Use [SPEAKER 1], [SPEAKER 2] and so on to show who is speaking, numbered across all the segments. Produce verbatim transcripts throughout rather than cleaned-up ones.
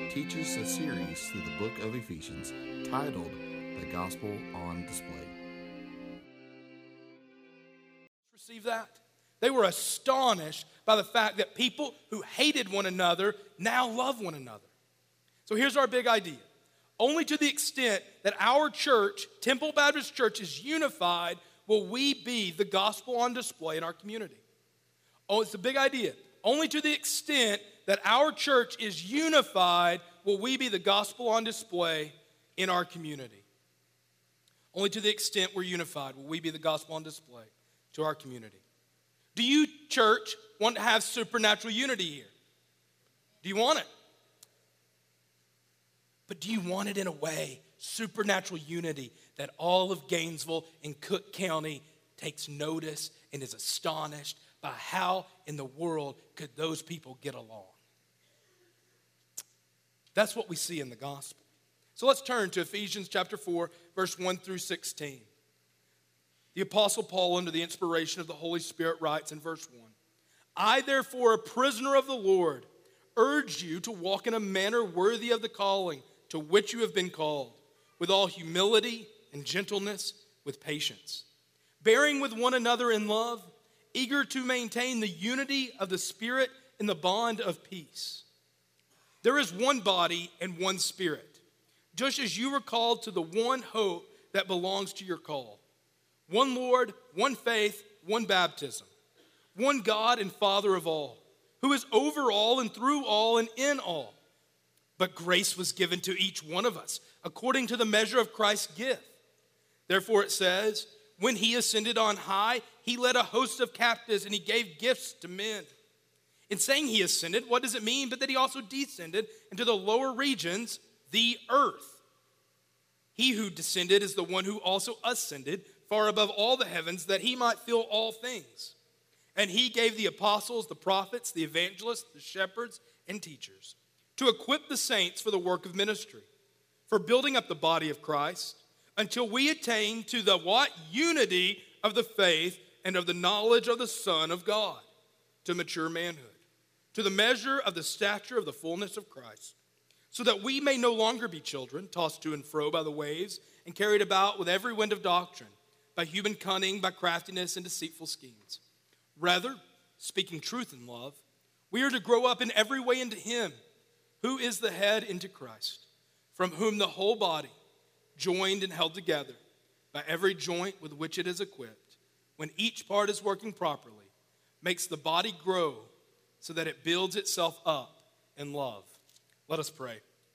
[SPEAKER 1] teaches a series through the book of Ephesians titled The Gospel on Display.
[SPEAKER 2] Receive that? They were astonished by the fact that people who hated one another now love one another. So here's our big idea. Only to the extent that our church, Temple Baptist Church, is unified will we be the gospel on display in our community. Oh, it's a big idea. Only to the extent that our church is unified will we be the gospel on display in our community. Only to the extent we're unified will we be the gospel on display to our community. Do you, church, want to have supernatural unity here? Do you want it? But do you want it in a way, supernatural unity, that all of Gainesville and Cook County takes notice and is astonished by how in the world could those people get along? That's what we see in the gospel. So let's turn to Ephesians chapter four, verse one through sixteen. The Apostle Paul, under the inspiration of the Holy Spirit, writes in verse one, I, therefore, a prisoner of the Lord, urge you to walk in a manner worthy of the calling to which you have been called, with all humility and gentleness, with patience, bearing with one another in love, eager to maintain the unity of the Spirit in the bond of peace. There is one body and one Spirit, just as you were called to the one hope that belongs to your call. One Lord, one faith, one baptism, one God and Father of all, who is over all and through all and in all. But grace was given to each one of us according to the measure of Christ's gift. Therefore it says, when he ascended on high, he led a host of captives and he gave gifts to men. In saying he ascended, what does it mean but that he also descended into the lower regions, the earth? He who descended is the one who also ascended far above all the heavens, that he might fill all things. And he gave the apostles, the prophets, the evangelists, the shepherds, and teachers to equip the saints for the work of ministry, for building up the body of Christ, until we attain to the what? Unity of the faith and of the knowledge of the Son of God, to mature manhood, to the measure of the stature of the fullness of Christ, so that we may no longer be children, tossed to and fro by the waves, and carried about with every wind of doctrine, by human cunning, by craftiness and deceitful schemes. Rather, speaking truth in love, we are to grow up in every way into him, who is the head, into Christ, from whom the whole body, joined and held together by every joint with which it is equipped, when each part is working properly, makes the body grow so that it builds itself up in love. Let us pray.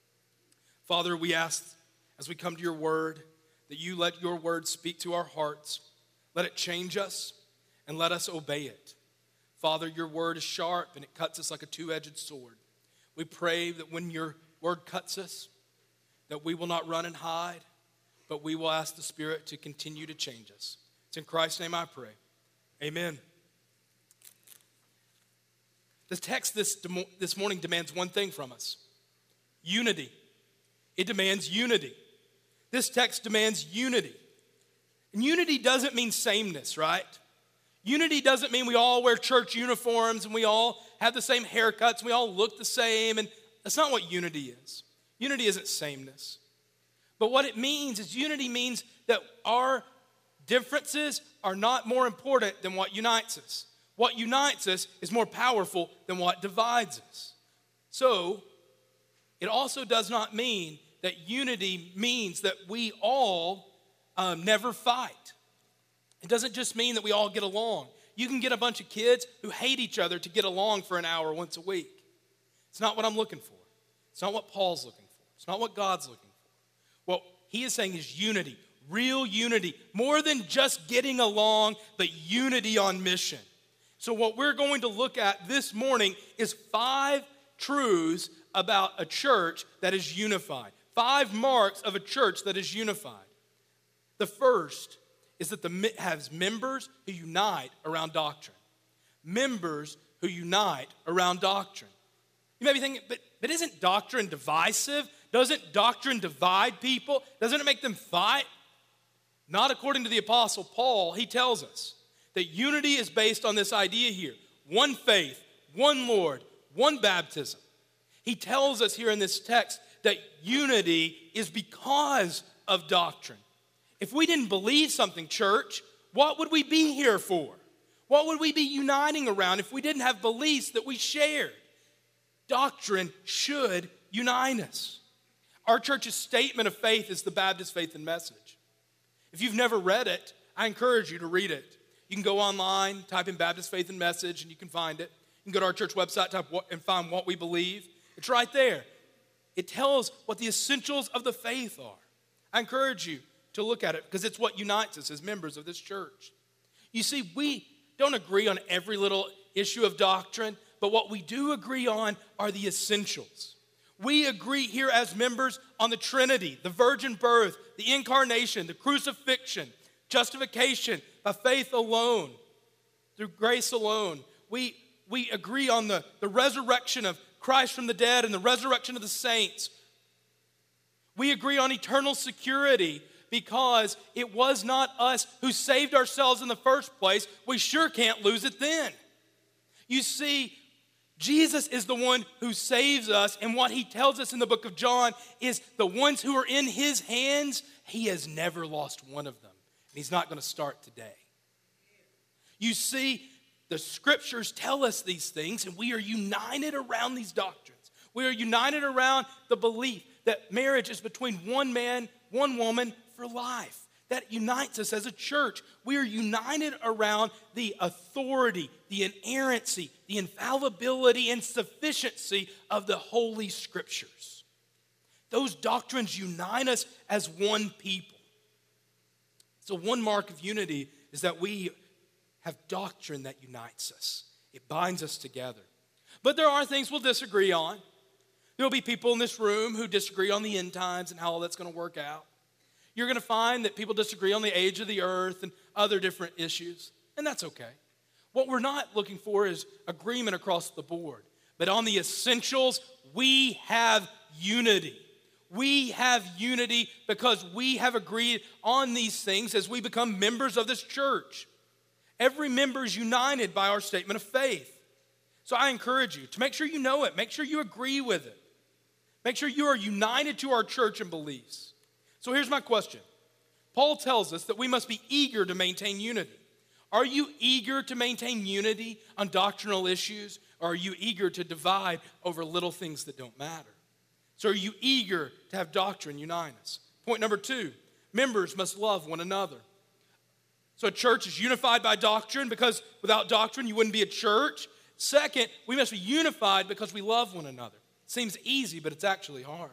[SPEAKER 2] Father, we ask as we come to your word that you let your word speak to our hearts. Let it change us and let us obey it. Father, your word is sharp and it cuts us like a two-edged sword. We pray that when your word cuts us, that we will not run and hide, but we will ask the Spirit to continue to change us. It's in Christ's name I pray. Amen. The text this, this morning demands one thing from us: unity. It demands unity. This text demands unity. And unity doesn't mean sameness, right? Unity doesn't mean we all wear church uniforms and we all have the same haircuts and we all look the same. And that's not what unity is. Unity isn't sameness. But what it means is unity means that our differences are not more important than what unites us. What unites us is more powerful than what divides us. So, it also does not mean that unity means that we all um, never fight. It doesn't just mean that we all get along. You can get a bunch of kids who hate each other to get along for an hour once a week. It's not what I'm looking for. It's not what Paul's looking for. It's not what God's looking for. What he is saying is unity, real unity, more than just getting along, but unity on mission. So what we're going to look at this morning is five truths about a church that is unified. Five marks of a church that is unified. The first is that the has members who unite around doctrine. Members who unite around doctrine. You may be thinking, but, but isn't doctrine divisive? Doesn't doctrine divide people? Doesn't it make them fight? Not according to the Apostle Paul. He tells us that unity is based on this idea here. One faith, one Lord, one baptism. He tells us here in this text that unity is because of doctrine. If we didn't believe something, church, what would we be here for? What would we be uniting around if we didn't have beliefs that we shared? Doctrine should unite us. Our church's statement of faith is the Baptist Faith and Message. If you've never read it, I encourage you to read it. You can go online, type in Baptist Faith and Message, and you can find it. You can go to our church website type what, and find what we believe. It's right there. It tells what the essentials of the faith are. I encourage you to look at it because it's what unites us as members of this church. You see, we don't agree on every little issue of doctrine, but what we do agree on are the essentials. We agree here as members on the Trinity, the virgin birth, the incarnation, the crucifixion, justification by faith alone, through grace alone. We, we agree on the, the resurrection of Christ from the dead and the resurrection of the saints. We agree on eternal security because it was not us who saved ourselves in the first place. We sure can't lose it then. You see, Jesus is the one who saves us, and what he tells us in the book of John is the ones who are in his hands, he has never lost one of them. And he's not going to start today. You see, the scriptures tell us these things, and we are united around these doctrines. We are united around the belief that marriage is between one man, one woman for life. That unites us as a church. We are united around the authority, the inerrancy, the infallibility, and sufficiency of the Holy Scriptures. Those doctrines unite us as one people. So one mark of unity is that we have doctrine that unites us. It binds us together. But there are things we'll disagree on. There'll be people in this room who disagree on the end times and how all that's going to work out. You're going to find that people disagree on the age of the earth and other different issues, and that's okay. What we're not looking for is agreement across the board, but on the essentials, we have unity. We have unity because we have agreed on these things as we become members of this church. Every member is united by our statement of faith. So I encourage you to make sure you know it. Make sure you agree with it. Make sure you are united to our church and beliefs. So here's my question. Paul tells us that we must be eager to maintain unity. Are you eager to maintain unity on doctrinal issues, or are you eager to divide over little things that don't matter? So are you eager to have doctrine unite us? Point number two, members must love one another. So a church is unified by doctrine because without doctrine you wouldn't be a church. Second, we must be unified because we love one another. It seems easy, but it's actually hard.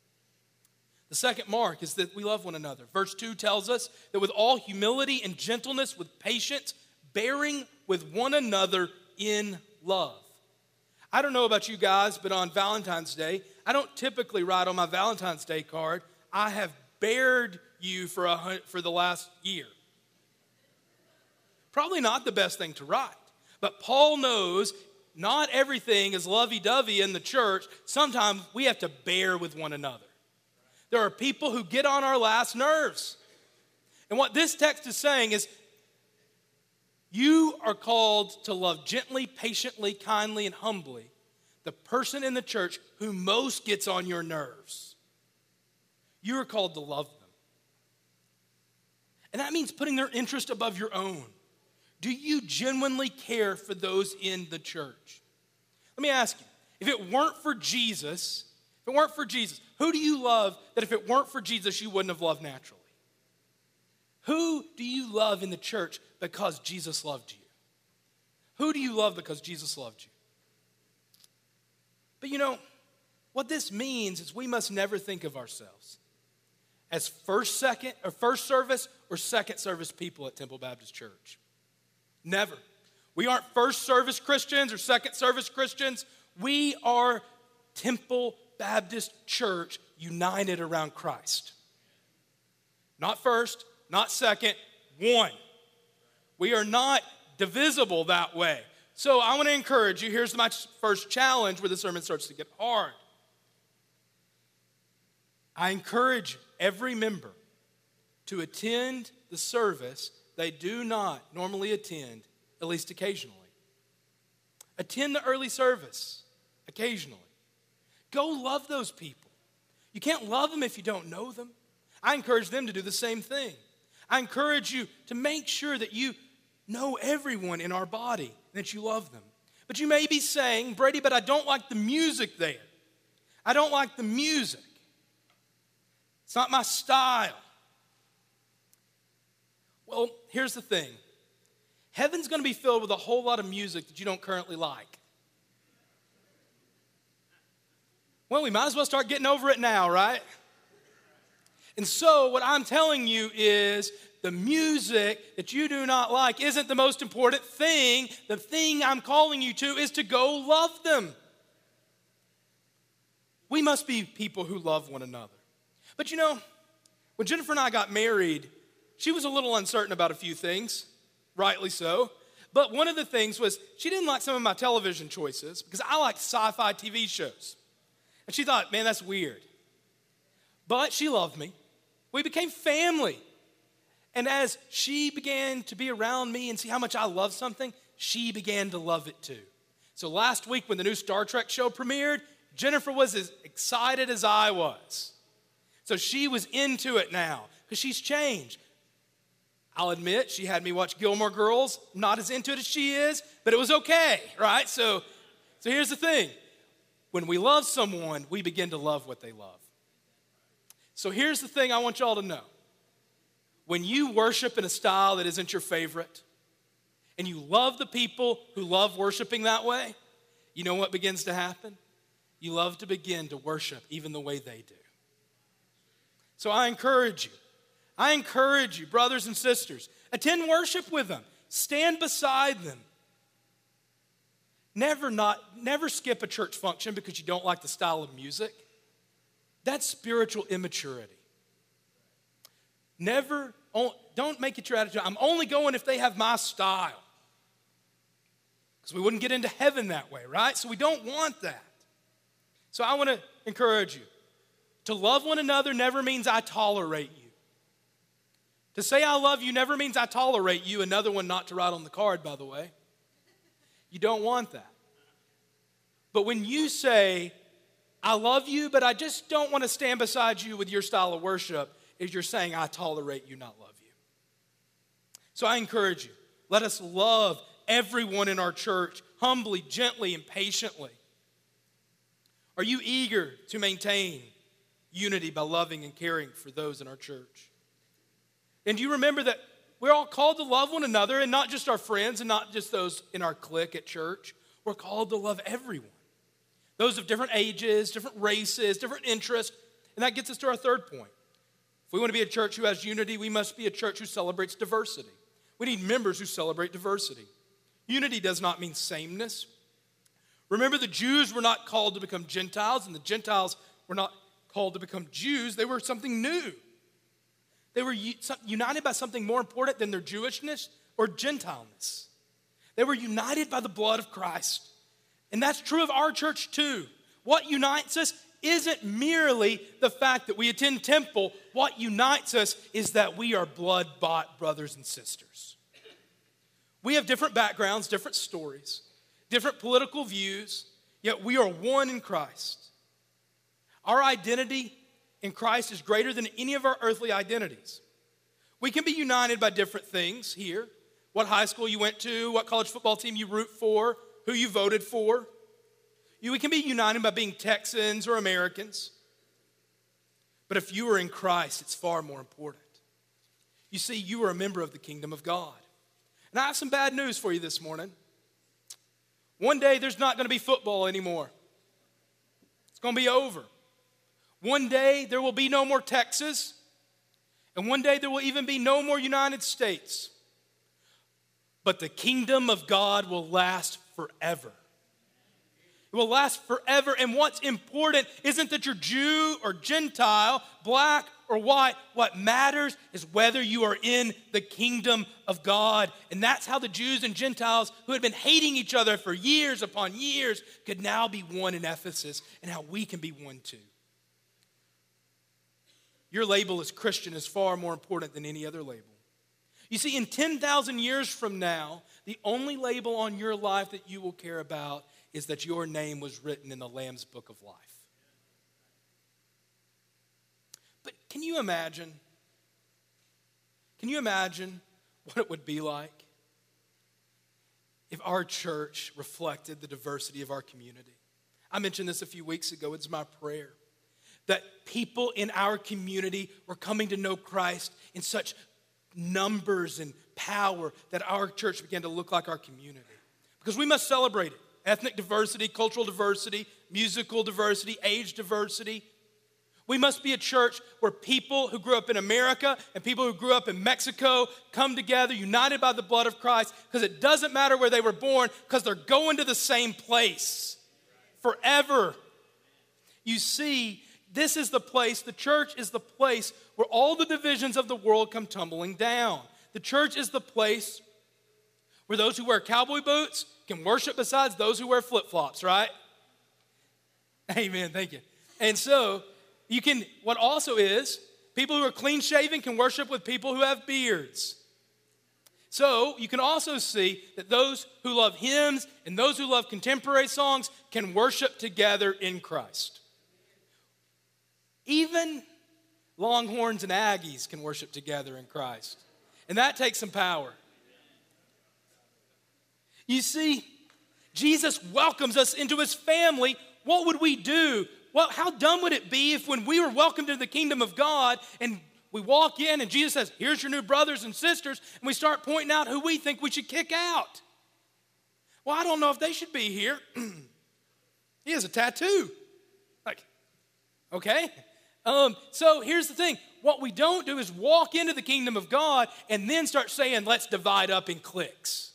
[SPEAKER 2] The second mark is that we love one another. Verse two tells us that with all humility and gentleness, with patience, bearing with one another in love. I don't know about you guys, but on Valentine's Day, I don't typically write on my Valentine's Day card, I have bared you for, a, for the last year. Probably not the best thing to write. But Paul knows not everything is lovey-dovey in the church. Sometimes we have to bear with one another. There are people who get on our last nerves. And what this text is saying is, you are called to love gently, patiently, kindly, and humbly the person in the church who most gets on your nerves. You are called to love them. And that means putting their interest above your own. Do you genuinely care for those in the church? Let me ask you, if it weren't for Jesus, if it weren't for Jesus, who do you love that if it weren't for Jesus, you wouldn't have loved naturally? Who do you love in the church because Jesus loved you? Who do you love because Jesus loved you? But you know, what this means is we must never think of ourselves as first, second, or first service or second service people at Temple Baptist Church. Never. We aren't first service Christians or second service Christians. We are Temple Baptist Church united around Christ. Not first, not second, one. We are not divisible that way. So I want to encourage you. Here's my first challenge where the sermon starts to get hard. I encourage every member to attend the service they do not normally attend, at least occasionally. Attend the early service occasionally. Go love those people. You can't love them if you don't know them. I encourage them to do the same thing. I encourage you to make sure that you know everyone in our body and that you love them. But you may be saying, Brady, but I don't like the music there. I don't like the music. It's not my style. Well, here's the thing. Heaven's going to be filled with a whole lot of music that you don't currently like. Well, we might as well start getting over it now, right? And so what I'm telling you is the music that you do not like isn't the most important thing. The thing I'm calling you to is to go love them. We must be people who love one another. But you know, when Jennifer and I got married, she was a little uncertain about a few things, rightly so. But one of the things was she didn't like some of my television choices because I like sci-fi T V shows. And she thought, man, that's weird. But she loved me. We became family. And as she began to be around me and see how much I love something, she began to love it too. So last week when the new Star Trek show premiered, Jennifer was as excited as I was. So she was into it now because she's changed. I'll admit she had me watch Gilmore Girls, not as into it as she is, but it was okay, right? So, so here's the thing. When we love someone, we begin to love what they love. So here's the thing I want y'all to know. When you worship in a style that isn't your favorite, and you love the people who love worshiping that way, you know what begins to happen? You love to begin to worship even the way they do. So I encourage you, I encourage you, brothers and sisters, attend worship with them. Stand beside them. Never not, never skip a church function because you don't like the style of music. That's spiritual immaturity. Never, don't make it your attitude, I'm only going if they have my style. Because we wouldn't get into heaven that way, right? So we don't want that. So I want to encourage you. To love one another never means I tolerate you. To say I love you never means I tolerate you. Another one not to write on the card, by the way. You don't want that. But when you say, I love you, but I just don't want to stand beside you with your style of worship, is you're saying, I tolerate you, not love you. So I encourage you, let us love everyone in our church humbly, gently, and patiently. Are you eager to maintain unity by loving and caring for those in our church? And do you remember that we're all called to love one another, and not just our friends and not just those in our clique at church. We're called to love everyone. Those of different ages, different races, different interests. And that gets us to our third point. If we want to be a church who has unity, we must be a church who celebrates diversity. We need members who celebrate diversity. Unity does not mean sameness. Remember, the Jews were not called to become Gentiles, and the Gentiles were not called to become Jews. They were something new. They were united by something more important than their Jewishness or Gentileness. They were united by the blood of Christ. And that's true of our church too. What unites us isn't merely the fact that we attend temple. What unites us is that we are blood-bought brothers and sisters. We have different backgrounds, different stories, different political views, yet we are one in Christ. Our identity in Christ is greater than any of our earthly identities. We can be united by different things here. What high school you went to, what college football team you root for, who you voted for. You, we can be united by being Texans or Americans. But if you are in Christ, it's far more important. You see, you are a member of the kingdom of God. And I have some bad news for you this morning. One day, there's not going to be football anymore. It's going to be over. One day, there will be no more Texas. And one day, there will even be no more United States. But the kingdom of God will last forever. It will last forever. And what's important isn't that you're Jew or Gentile, black or white. What matters is whether you are in the kingdom of God. And that's how the Jews and Gentiles who had been hating each other for years upon years could now be one in Ephesus, and how we can be one too. Your label as Christian is far more important than any other label. You see, in ten thousand years from now, the only label on your life that you will care about is that your name was written in the Lamb's Book of Life. Can you imagine? Can you imagine what it would be like if our church reflected the diversity of our community? I mentioned this a few weeks ago. It's my prayer that people in our community were coming to know Christ in such numbers and power that our church began to look like our community. Because we must celebrate it. Ethnic diversity, cultural diversity, musical diversity, age diversity. We must be a church where people who grew up in America and people who grew up in Mexico come together, united by the blood of Christ, because it doesn't matter where they were born, because they're going to the same place forever. You see, this is the place, the church is the place where all the divisions of the world come tumbling down. The church is the place where those who wear cowboy boots can worship besides those who wear flip-flops, right? Amen, thank you. And so, you can, what also is, people who are clean-shaven can worship with people who have beards. So, you can also see that those who love hymns and those who love contemporary songs can worship together in Christ. Even Longhorns and Aggies can worship together in Christ. And that takes some power. You see, Jesus welcomes us into his family. What would we do? Well, how dumb would it be if when we were welcomed into the kingdom of God and we walk in and Jesus says, here's your new brothers and sisters, and we start pointing out who we think we should kick out. Well, I don't know if they should be here. He has a tattoo. Like, okay. Um, so here's the thing. What we don't do is walk into the kingdom of God and then start saying, let's divide up in cliques.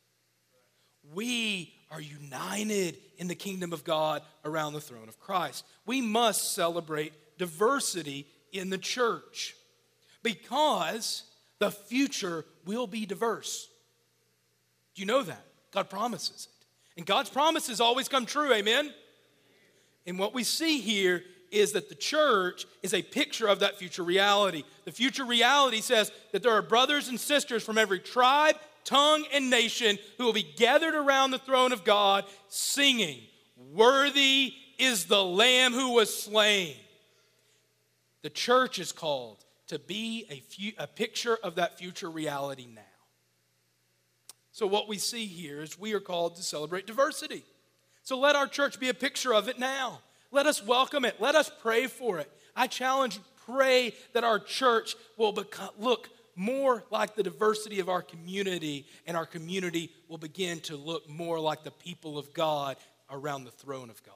[SPEAKER 2] We are united in the kingdom of God around the throne of Christ. We must celebrate diversity in the church because the future will be diverse. Do you know that? God promises it. And God's promises always come true, amen? And what we see here is that the church is a picture of that future reality. The future reality says that there are brothers and sisters from every tribe, tongue, and nation who will be gathered around the throne of God singing, "Worthy is the Lamb who was slain." The church is called to be a, few, a picture of that future reality now. So what we see here is we are called to celebrate diversity. So let our church be a picture of it now. Let us welcome it. Let us pray for it. I challenge, pray that our church will become, look more like the diversity of our community, and our community will begin to look more like the people of God around the throne of God.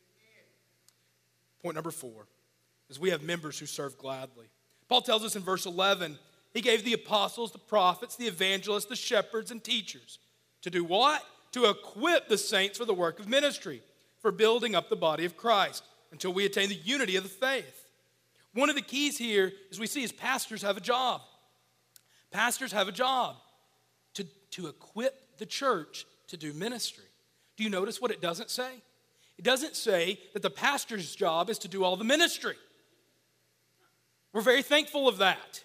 [SPEAKER 2] Point number four is we have members who serve gladly. Paul tells us in verse eleven, he gave the apostles, the prophets, the evangelists, the shepherds, and teachers to do what? To equip the saints for the work of ministry, for building up the body of Christ until we attain the unity of the faith. One of the keys here, as we see, is pastors have a job. Pastors have a job to, to equip the church to do ministry. Do you notice what it doesn't say? It doesn't say that the pastor's job is to do all the ministry. We're very thankful of that.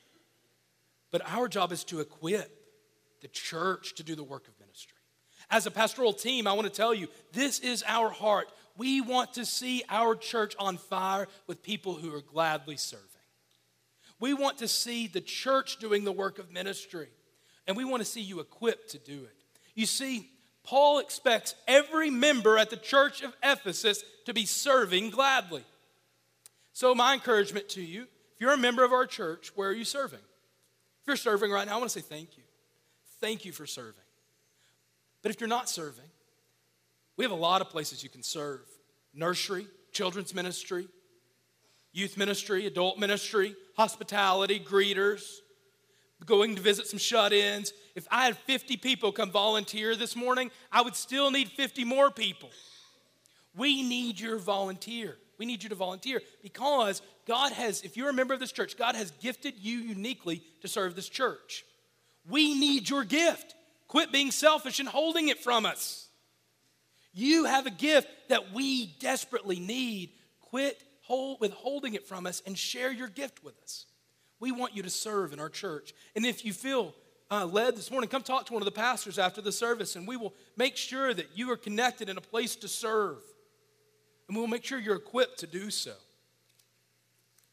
[SPEAKER 2] But our job is to equip the church to do the work of ministry. As a pastoral team, I want to tell you, this is our heart. We want to see our church on fire with people who are gladly serving. We want to see the church doing the work of ministry, and we want to see you equipped to do it. You see, Paul expects every member at the church of Ephesus to be serving gladly. So my encouragement to you, if you're a member of our church, where are you serving? If you're serving right now, I want to say thank you. Thank you for serving. But if you're not serving, we have a lot of places you can serve. Nursery, children's ministry, youth ministry, adult ministry, hospitality, greeters, going to visit some shut-ins. If I had fifty people come volunteer this morning, I would still need fifty more people. We need your volunteer. We need you to volunteer because God has, if you're a member of this church, God has gifted you uniquely to serve this church. We need your gift. Quit being selfish and holding it from us. You have a gift that we desperately need. Quit hold, withholding it from us and share your gift with us. We want you to serve in our church. And if you feel uh, led this morning, come talk to one of the pastors after the service, and we will make sure that you are connected in a place to serve. And we'll make sure you're equipped to do so.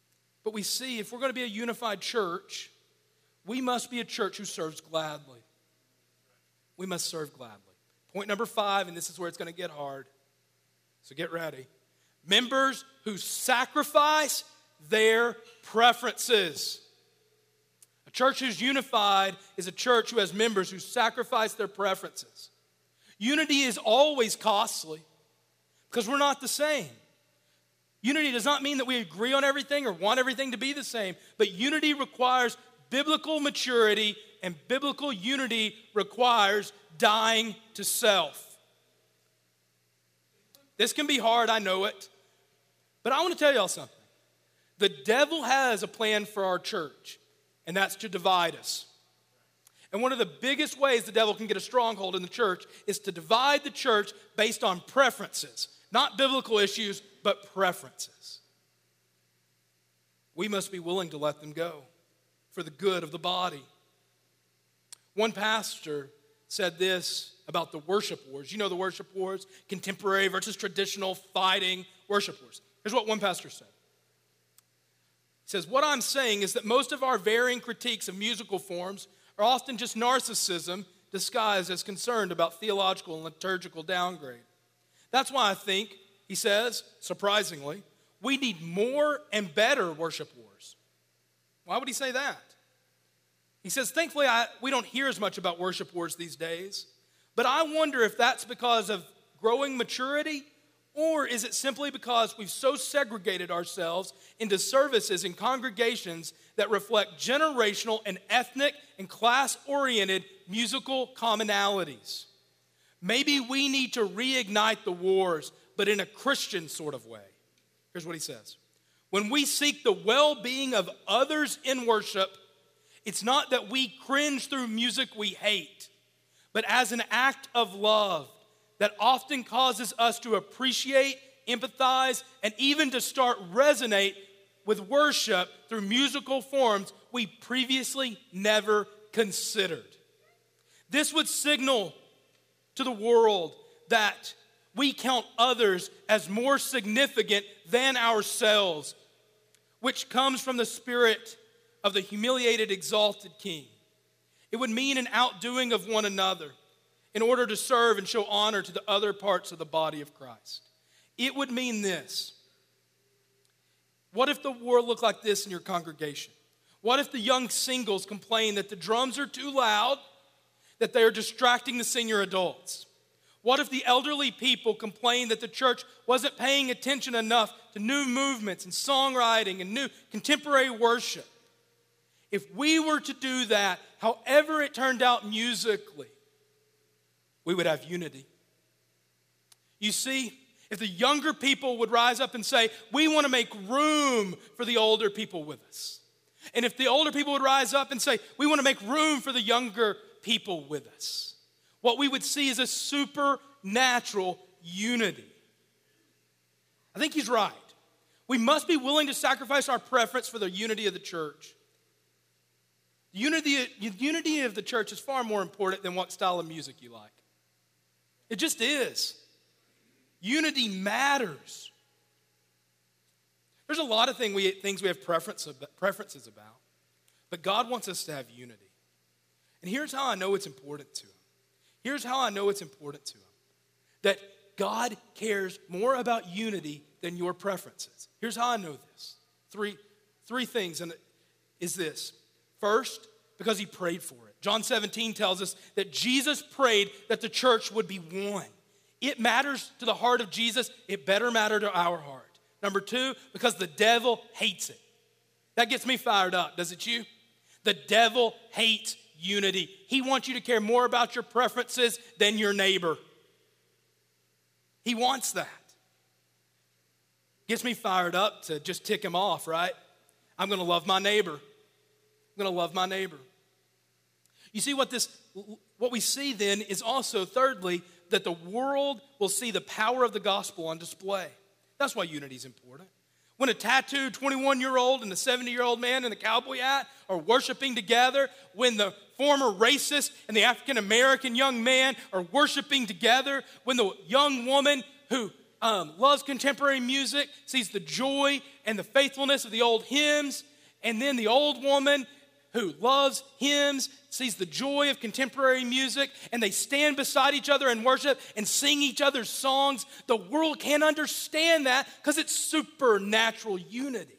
[SPEAKER 2] But we see if we're going to be a unified church, we must be a church who serves gladly. We must serve gladly. Point number five, and this is where it's going to get hard. So get ready. Members who sacrifice their preferences. A church who's unified is a church who has members who sacrifice their preferences. Unity is always costly because we're not the same. Unity does not mean that we agree on everything or want everything to be the same, but unity requires biblical maturity, and biblical unity requires dying to self. This can be hard, I know it, but I want to tell y'all something. The devil has a plan for our church, and that's to divide us. And one of the biggest ways the devil can get a stronghold in the church is to divide the church based on preferences, not biblical issues, but preferences. We must be willing to let them go for the good of the body. One pastor said this about the worship wars. You know the worship wars, contemporary versus traditional fighting worship wars. Here's what one pastor said. He says, what I'm saying is that most of our varying critiques of musical forms are often just narcissism disguised as concerned about theological and liturgical downgrade. That's why I think, he says, surprisingly, we need more and better worship wars. Why would he say that? He says, thankfully, I, we don't hear as much about worship wars these days, but I wonder if that's because of growing maturity, or is it simply because we've so segregated ourselves into services and congregations that reflect generational and ethnic and class-oriented musical commonalities? Maybe we need to reignite the wars, but in a Christian sort of way. Here's what he says. When we seek the well-being of others in worship, it's not that we cringe through music we hate, but as an act of love that often causes us to appreciate, empathize, and even to start resonate with worship through musical forms we previously never considered. This would signal to the world that we count others as more significant than ourselves, which comes from the spirit of the humiliated, exalted king. It would mean an outdoing of one another in order to serve and show honor to the other parts of the body of Christ. It would mean this. What if the world looked like this in your congregation? What if the young singles complain that the drums are too loud, that they are distracting the senior adults? What if the elderly people complain that the church wasn't paying attention enough to new movements and songwriting and new contemporary worship? If we were to do that, however it turned out musically, we would have unity. You see, if the younger people would rise up and say, we want to make room for the older people with us. And if the older people would rise up and say, we want to make room for the younger people with us. What we would see is a supernatural unity. I think he's right. We must be willing to sacrifice our preference for the unity of the church. The unity, the unity of the church is far more important than what style of music you like. It just is. Unity matters. There's a lot of thing we, things we have preference, preferences about, but God wants us to have unity. And here's how I know it's important to him. Here's how I know it's important to him. That God cares more about unity than your preferences. Here's how I know this. Three, three things, and it is this. First, because he prayed for it. John seventeen tells us that Jesus prayed that the church would be one. It matters to the heart of Jesus. It better matter to our heart. Number two, because the devil hates it. That gets me fired up, does it you? The devil hates unity. He wants you to care more about your preferences than your neighbor. He wants that. Gets me fired up to just tick him off, right? I'm going to love my neighbor. I'm going to love my neighbor. You see what this, what we see then is also, thirdly, that the world will see the power of the gospel on display. That's why unity is important. When a tattooed twenty-one-year-old and a seventy-year-old man in a cowboy hat are worshiping together, when the former racist and the African-American young man are worshiping together, when the young woman who um, loves contemporary music, sees the joy and the faithfulness of the old hymns, and then the old woman who loves hymns, sees the joy of contemporary music, and they stand beside each other and worship and sing each other's songs. The world can't understand that because it's supernatural unity.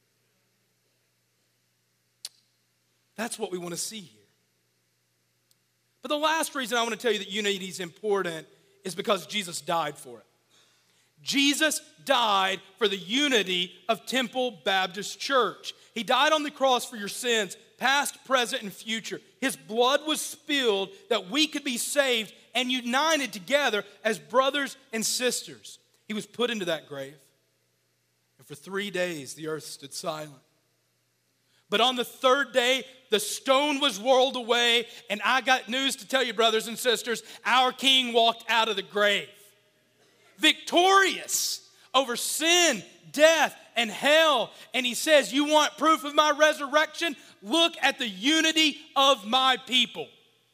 [SPEAKER 2] That's what we want to see here. But the last reason I want to tell you that unity is important is because Jesus died for it. Jesus died for the unity of Temple Baptist Church. He died on the cross for your sins, past, present, and future. His blood was spilled that we could be saved and united together as brothers and sisters. He was put into that grave, and for three days the earth stood silent. But on the third day, the stone was rolled away, and I got news to tell you, brothers and sisters, our King walked out of the grave, victorious over sin, death, and hell. And he says, you want proof of my resurrection? Look at the unity of my people.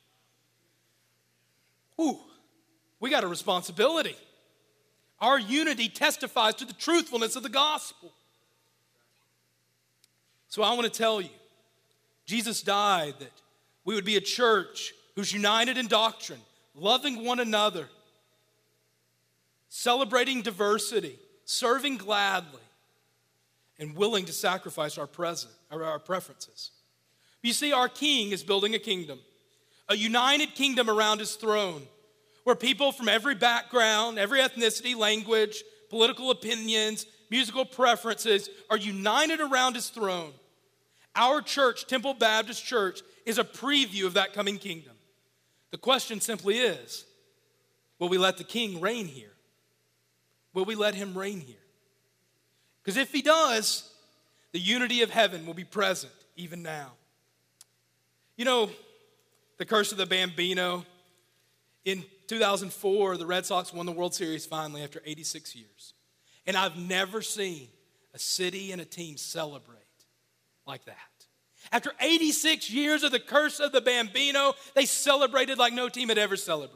[SPEAKER 2] Ooh, we got a responsibility. Our unity testifies to the truthfulness of the gospel. So I want to tell you, Jesus died that we would be a church who's united in doctrine, loving one another, celebrating diversity, serving gladly, and willing to sacrifice our present, or our preferences. You see, our King is building a kingdom, a united kingdom around his throne, where people from every background, every ethnicity, language, political opinions, musical preferences are united around his throne. Our church, Temple Baptist Church, is a preview of that coming kingdom. The question simply is, will we let the King reign here? Will we let him reign here? Because if he does, the unity of heaven will be present even now. You know, the curse of the Bambino. In two thousand four, the Red Sox won the World Series finally after eighty-six years. And I've never seen a city and a team celebrate like that. After eighty-six years of the curse of the Bambino, they celebrated like no team had ever celebrated.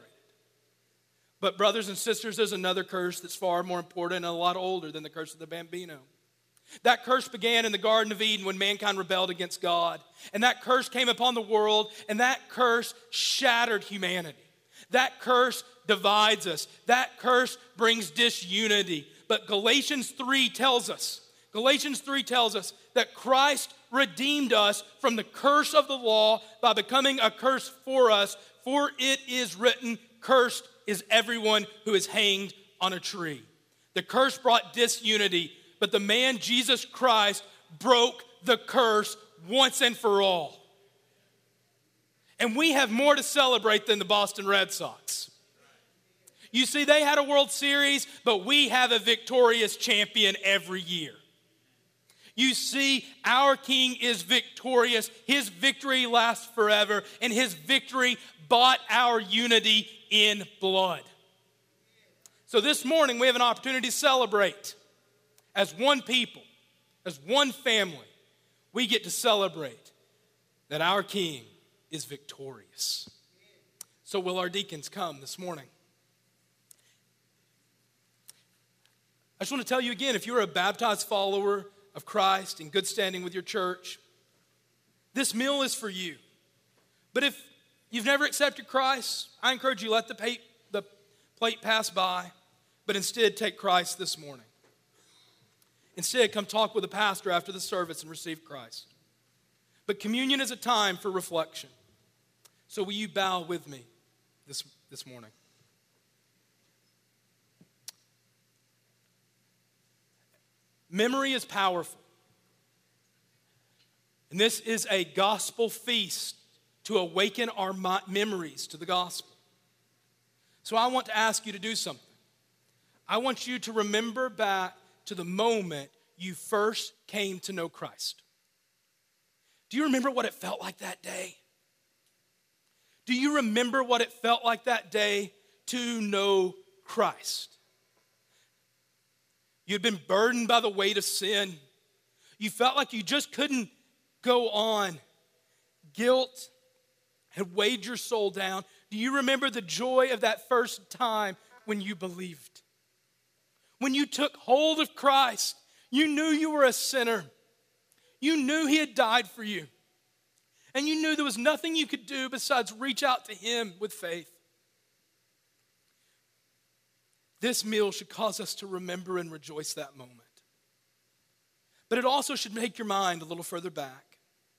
[SPEAKER 2] But brothers and sisters, there's another curse that's far more important and a lot older than the curse of the Bambino. That curse began in the Garden of Eden when mankind rebelled against God. And that curse came upon the world, and that curse shattered humanity. That curse divides us. That curse brings disunity. But Galatians three tells us, Galatians three tells us that Christ redeemed us from the curse of the law by becoming a curse for us. For it is written, cursed is everyone who is hanged on a tree. The curse brought disunity, but the man Jesus Christ broke the curse once and for all. And we have more to celebrate than the Boston Red Sox. You see, they had a World Series, but we have a victorious champion every year. You see, our King is victorious. His victory lasts forever, and his victory bought our unity in blood. So this morning, we have an opportunity to celebrate. As one people, as one family, we get to celebrate that our King is victorious. So will our deacons come this morning? I just want to tell you again, if you're a baptized follower of Christ in good standing with your church, this meal is for you. But if you've never accepted Christ, I encourage you, let the plate, the plate pass by, but instead take Christ this morning. Instead, come talk with a pastor after the service and receive Christ. But communion is a time for reflection. So will you bow with me this, this morning? Memory is powerful. And this is a gospel feast to awaken our memories to the gospel. So I want to ask you to do something. I want you to remember back to the moment you first came to know Christ. Do you remember what it felt like that day? Do you remember what it felt like that day to know Christ? You'd been burdened by the weight of sin. You felt like you just couldn't go on. Guilt had weighed your soul down. Do you remember the joy of that first time when you believed? When you took hold of Christ, you knew you were a sinner. You knew he had died for you. And you knew there was nothing you could do besides reach out to him with faith. This meal should cause us to remember and rejoice that moment. But it also should make your mind a little further back.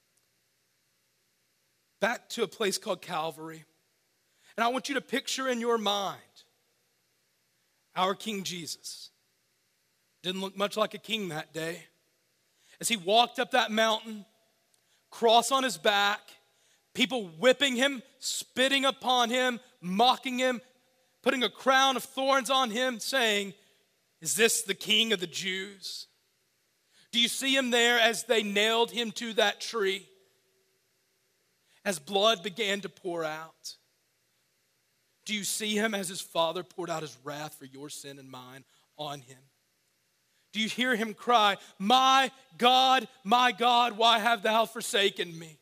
[SPEAKER 2] Back to a place called Calvary. And I want you to picture in your mind our King Jesus. Didn't look much like a king that day. As he walked up that mountain, cross on his back, people whipping him, spitting upon him, mocking him, putting a crown of thorns on him, saying, "Is this the King of the Jews?" Do you see him there as they nailed him to that tree? As blood began to pour out? Do you see him as his Father poured out his wrath for your sin and mine on him? Do you hear him cry, "My God, my God, why have thou forsaken me?"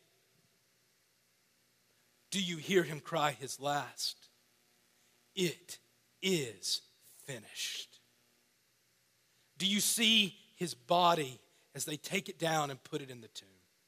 [SPEAKER 2] Do you hear him cry his last, "It is finished"? Do you see his body as they take it down and put it in the tomb?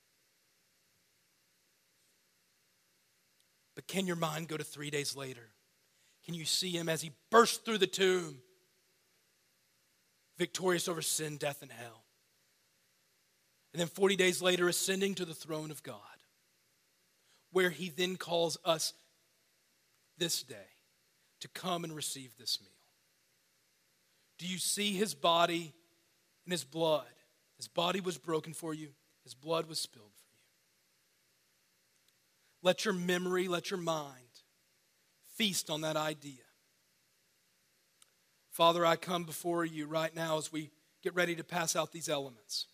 [SPEAKER 2] But can your mind go to three days later? Can you see him as he burst through the tomb, victorious over sin, death, and hell? And then forty days later, ascending to the throne of God, where he then calls us this day to come and receive this meal. Do you see his body and his blood? His body was broken for you. His blood was spilled for you. Let your memory, let your mind feast on that idea. Father, I come before you right now as we get ready to pass out these elements.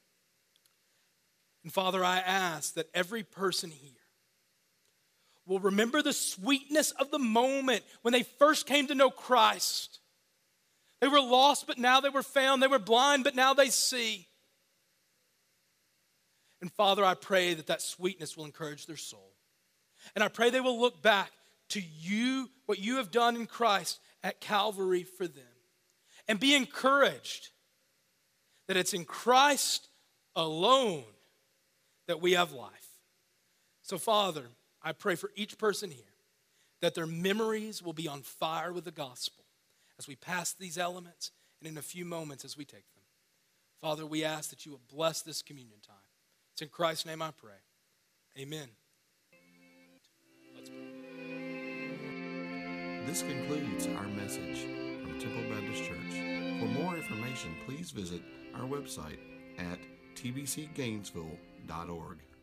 [SPEAKER 2] And Father, I ask that every person here will remember the sweetness of the moment when they first came to know Christ. They were lost, but now they were found. They were blind, but now they see. And Father, I pray that that sweetness will encourage their soul. And I pray they will look back to you, what you have done in Christ at Calvary for them. And be encouraged that it's in Christ alone that we have life. So Father, I pray for each person here that their memories will be on fire with the gospel as we pass these elements and in a few moments as we take them. Father, we ask that you will bless this communion time. It's in Christ's name I pray. Amen. Let's pray.
[SPEAKER 1] This concludes our message from Temple Baptist Church. For more information, please visit our website at t b c gainesville dot org.